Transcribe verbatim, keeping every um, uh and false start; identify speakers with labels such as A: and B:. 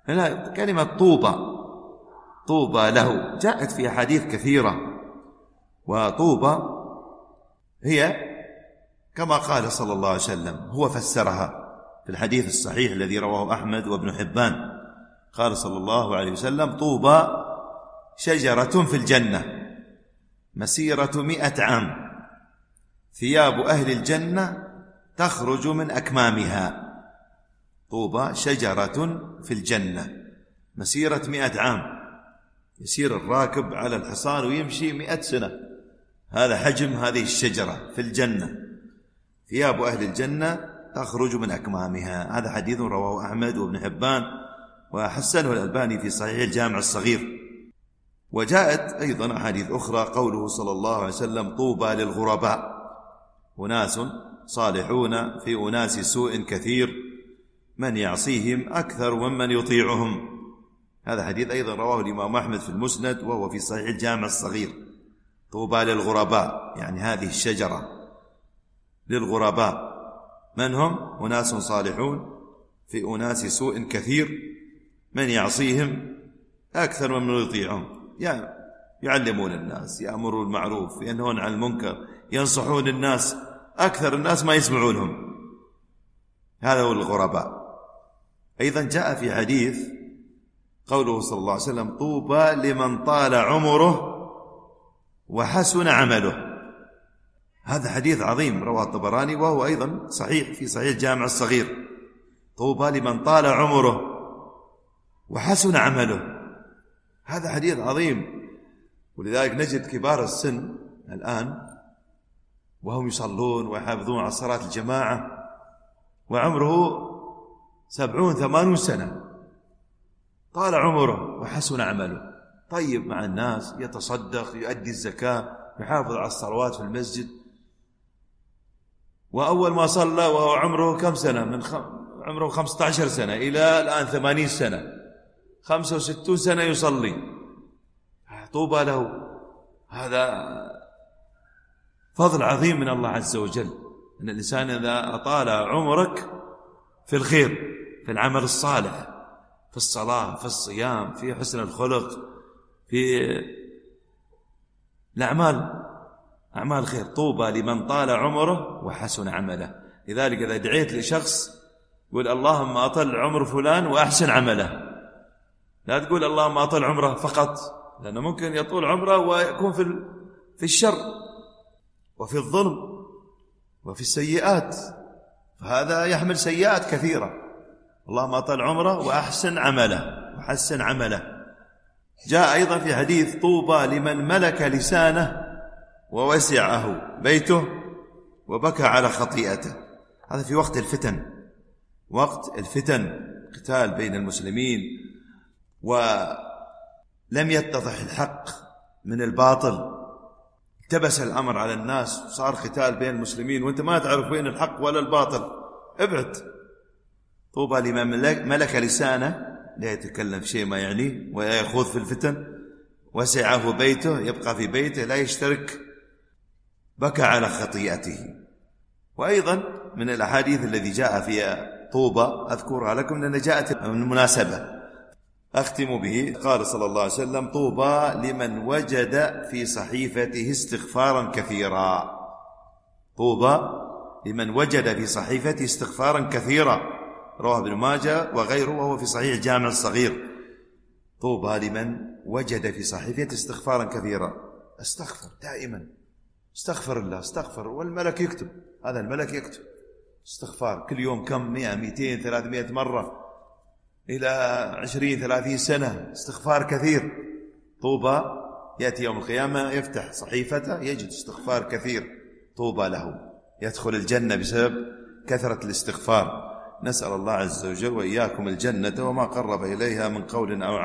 A: هنا كلمة طوبى، طوبى له جاءت في أحاديث كثيرة، وطوبى هي كما قال صلى الله عليه وسلم، هو فسرها في الحديث الصحيح الذي رواه أحمد وابن حبان، قال صلى الله عليه وسلم: طوبى شجرة في الجنة مسيرة مئة عام، ثياب أهل الجنة تخرج من أكمامها. طوبى شجرة في الجنة مسيرة مئة عام، يسير الراكب على الحصان ويمشي مئة سنة، هذا حجم هذه الشجرة في الجنة، ثياب أهل الجنة تخرج من أكمامها. هذا حديث رواه أحمد وابن حبان وحسنه الألباني في صحيح الجامع الصغير. وجاءت أيضا أحاديث أخرى، قوله صلى الله عليه وسلم: طوبى للغرباء، أناس صالحون في أناس سوء كثير، من يعصيهم أكثر ممن يطيعهم. هذا حديث أيضا رواه الإمام أحمد في المسند وهو في صحيح الجامع الصغير. طوبى للغرباء يعني هذه الشجرة للغرباء، من هم؟ أناس صالحون في أناس سوء كثير، من يعصيهم أكثر ممن يطيعهم، يعني يعلمون الناس، يأمرون بالمعروف، ينهون عن المنكر، ينصحون الناس، أكثر الناس ما يسمعونهم، هذا هو الغرباء. أيضا جاء في حديث قوله صلى الله عليه وسلم: طوبى لمن طال عمره وحسن عمله. هذا حديث عظيم رواه الطبراني وهو أيضا صحيح في صحيح الجامع الصغير. طوبى لمن طال عمره وحسن عمله، هذا حديث عظيم. ولذلك نجد كبار السن الآن وهم يصلون ويحافظون على صلاة الجماعة وعمره سبعون ثمانون سنة، طال عمره وحسن عمله، طيب مع الناس، يتصدق، يؤدي الزكاة، يحافظ على الصلوات في المسجد. وأول ما صلى وهو عمره كم سنة؟ من خم... عمره خمسة عشر سنة إلى الآن ثمانين سنة، خمسة وستون سنة يصلي، طوبى له. هذا فضل عظيم من الله عز وجل، أن الإنسان إذا أطال عمرك في الخير، في العمل الصالح، في الصلاة، في الصيام، في حسن الخلق، في الأعمال، أعمال الخير، طوبى لمن طال عمره وحسن عمله. لذلك إذا دعيت لشخص قل: اللهم أطل عمر فلان وأحسن عمله، لا تقول اللهم أطل عمره فقط، لأنه ممكن يطول عمره ويكون في في الشر وفي الظلم وفي السيئات، فهذا يحمل سيئات كثيرة. اللهم أطل عمره وأحسن عمله، وحسن عمله. جاء أيضا في حديث: طوبى لمن ملك لسانه ووسعه بيته وبكى على خطيئته. هذا في وقت الفتن، وقت الفتن، قتال بين المسلمين ولم يتضح الحق من الباطل، التبس الأمر على الناس، صار قتال بين المسلمين وانت ما تعرف وين الحق ولا الباطل، ابعد. طوبى لمن ملك لسانه، لا يتكلم في شيء ما يعنيه ولا يخوض في الفتن، وسعه بيته، يبقى في بيته لا يشترك، بكى على خطيئته. وأيضا من الأحاديث الذي جاء فيها طوبى أذكرها لكم لأن جاءت من المناسبة أختم به. قال صلى الله عليه وسلم: طوبى لمن وجد في صحيفته استغفارا كثيرا. طوبى لمن وجد في صحيفته استغفارا كثيرا، رواه ابن ماجه وغيره وهو في صحيح الجامع الصغير. طوبى لمن وجد في صحيفته استغفارا كثيرا، استغفر دائما، استغفر الله، استغفر، والملك يكتب، هذا الملك يكتب استغفار كل يوم كم، مئة مئتين ثلاثمائة مرة إلى عشرين ثلاثين سنة، استغفار كثير. طوبى يأتي يوم القيامة يفتح صحيفته يجد استغفار كثير، طوبى له، يدخل الجنة بسبب كثرة الاستغفار. نسأل الله عز وجل وإياكم الجنة وما قرب إليها من قول أو